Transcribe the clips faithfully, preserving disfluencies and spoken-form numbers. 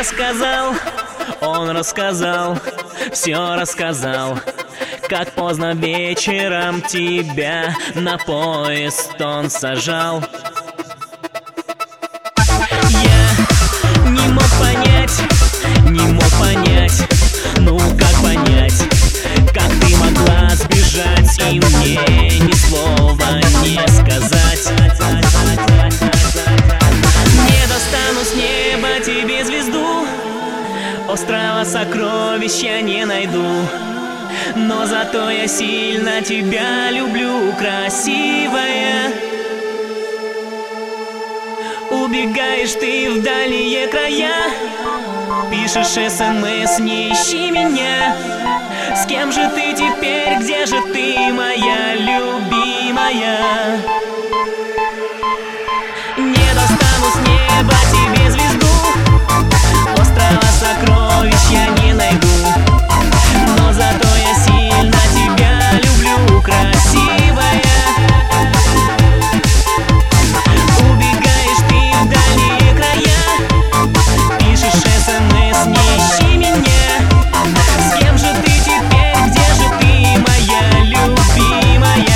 рассказал, он рассказал, все рассказал, как поздно вечером тебя на поезд он сажал. Я не мог понять, не мог понять, ну как понять, как ты могла сбежать и мне ни слова не сказать. Не достану с неба тебе звезду, острова сокровища не найду, но зато я сильно тебя люблю, красивая. Убегаешь ты в дальние края, пишешь смс, не ищи меня. С кем же ты теперь, где же ты, моя любимая? Не достану с неба тебе звезду, острова сокровища не найду, но зато я сильно тебя люблю, красивая. Убегаешь ты в дальние края, пишешь смс, не ищи меня. С кем же ты теперь, где же ты, моя любимая?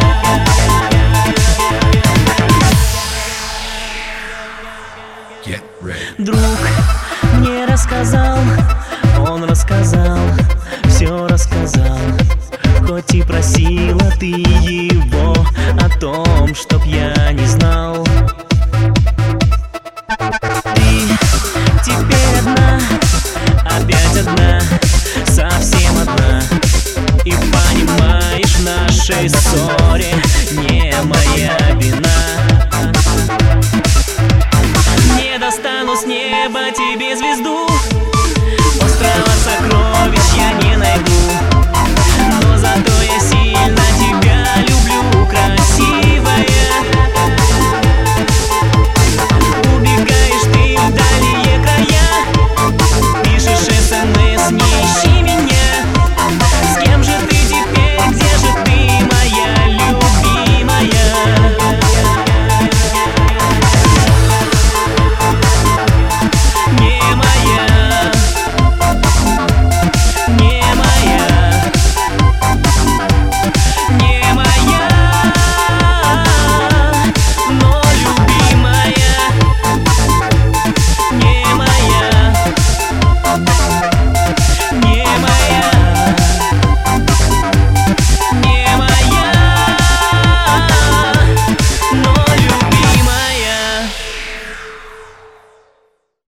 Друг мне рассказал, он рассказал, все рассказал, хоть и просила ты его о том, чтоб я не знал.